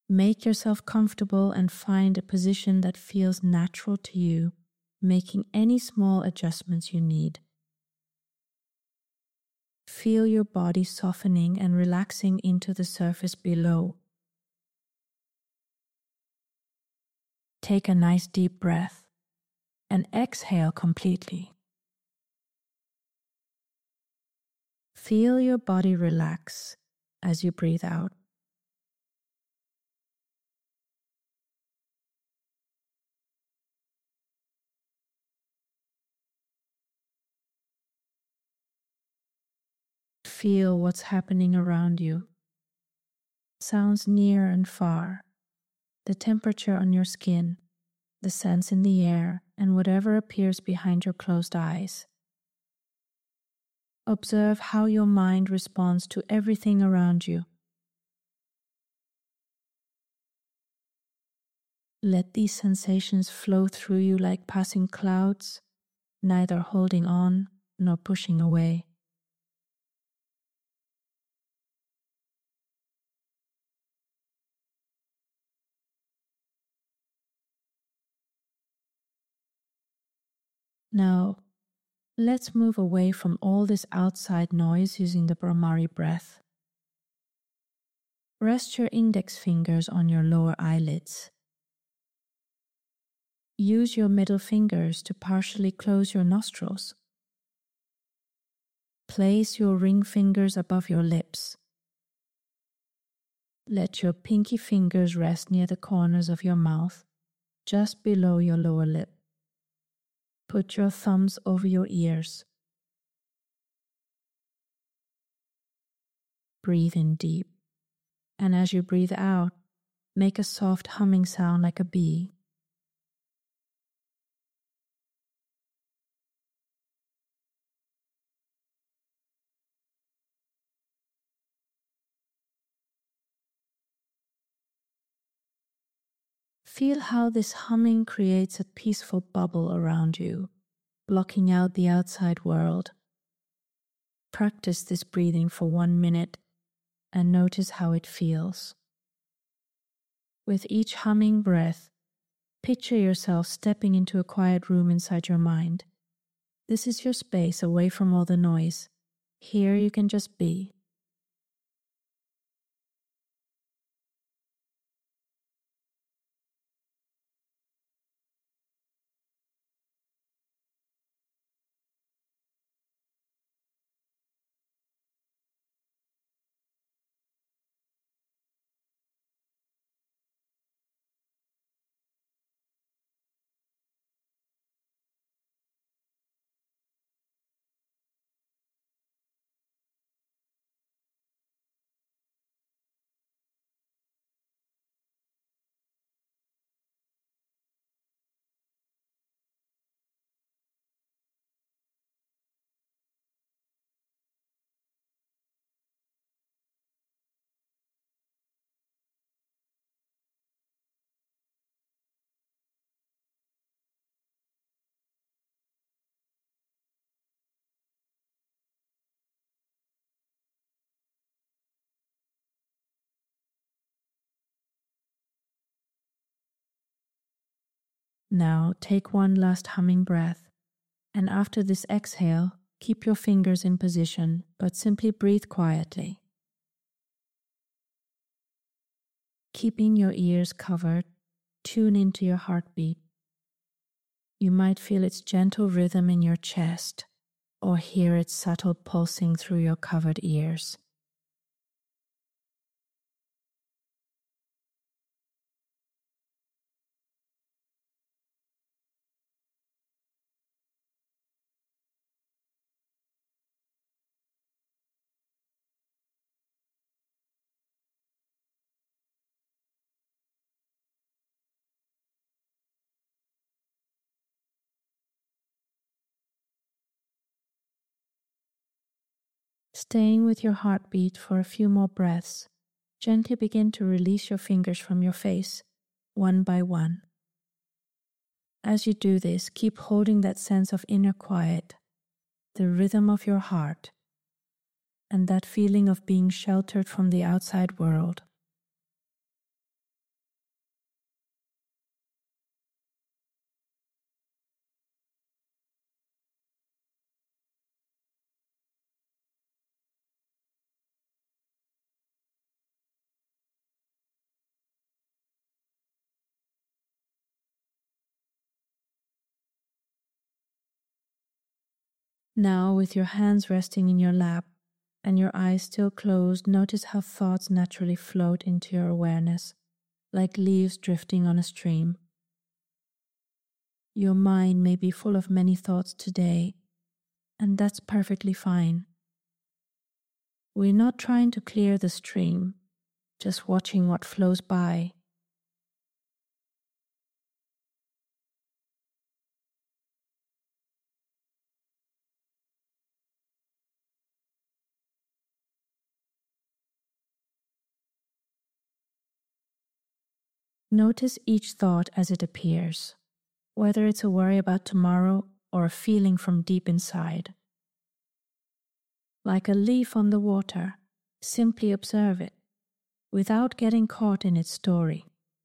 Make yourself comfortable and find a position that feels natural to you, making any small adjustments you need. Feel your body softening and relaxing into the surface below. Take a nice deep breath and exhale completely. Feel your body relax as you breathe out. Feel what's happening around you. Sounds near and far, the temperature on your skin, the scents in the air, and whatever appears behind your closed eyes. Observe how your mind responds to everything around you. Let these sensations flow through you like passing clouds, neither holding on nor pushing away. Now, let's move away from all this outside noise using the Bhramari breath. Rest your index fingers on your lower eyelids. Use your middle fingers to partially close your nostrils. Place your ring fingers above your lips. Let your pinky fingers rest near the corners of your mouth, just below your lower lip. Put your thumbs over your ears. Breathe in deep, and as you breathe out, make a soft humming sound like a bee. Feel how this humming creates a peaceful bubble around you, blocking out the outside world. Practice this breathing for 1 minute and notice how it feels. With each humming breath, picture yourself stepping into a quiet room inside your mind. This is your space away from all the noise. Here you can just be. Now take one last humming breath, and after this exhale, keep your fingers in position, but simply breathe quietly. Keeping your ears covered, tune into your heartbeat. You might feel its gentle rhythm in your chest, or hear its subtle pulsing through your covered ears. Staying with your heartbeat for a few more breaths, gently begin to release your fingers from your face, one by one. As you do this, keep holding that sense of inner quiet, the rhythm of your heart, and that feeling of being sheltered from the outside world. Now, with your hands resting in your lap and your eyes still closed, notice how thoughts naturally float into your awareness, like leaves drifting on a stream. Your mind may be full of many thoughts today, and that's perfectly fine. We're not trying to clear the stream, just watching what flows by. Notice each thought as it appears, whether it's a worry about tomorrow or a feeling from deep inside. Like a leaf on the water, simply observe it, without getting caught in its story.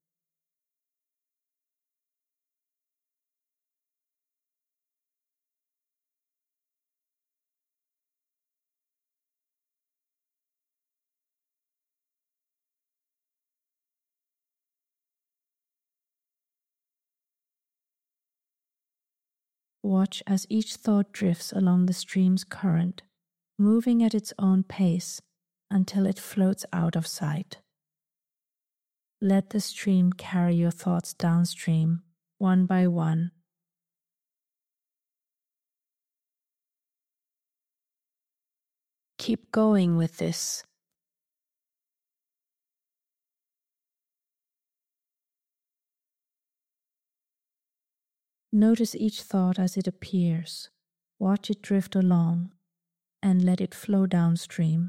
Watch as each thought drifts along the stream's current, moving at its own pace until it floats out of sight. Let the stream carry your thoughts downstream, one by one. Keep going with this. Notice each thought as it appears. Watch it drift along and let it flow downstream.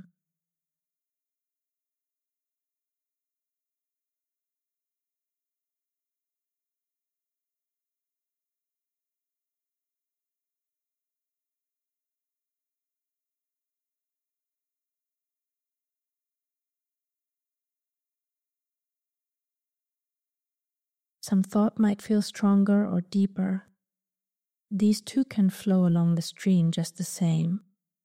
Some thought might feel stronger or deeper. These too can flow along the stream just the same.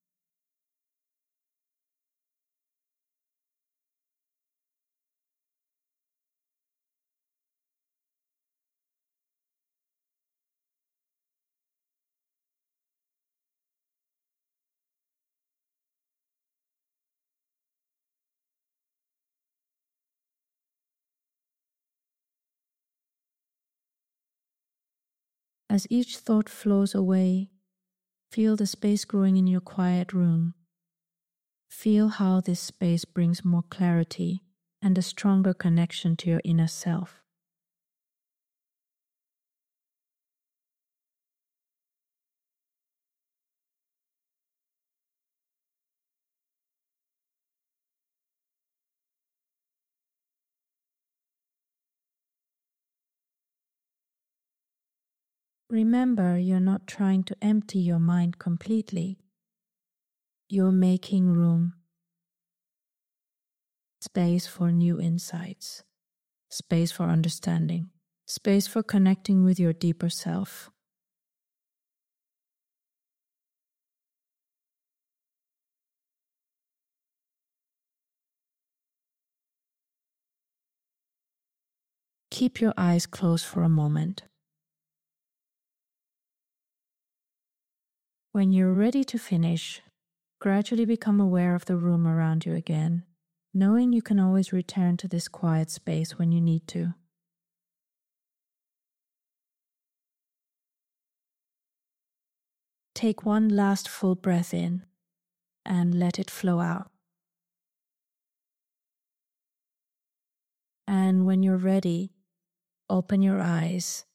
As each thought flows away, feel the space growing in your quiet room. Feel how this space brings more clarity and a stronger connection to your inner self. Remember, you're not trying to empty your mind completely. You're making room, space for new insights, space for understanding, space for connecting with your deeper self. Keep your eyes closed for a moment. When you're ready to finish, gradually become aware of the room around you again, knowing you can always return to this quiet space when you need to. Take one last full breath in and let it flow out. And when you're ready, open your eyes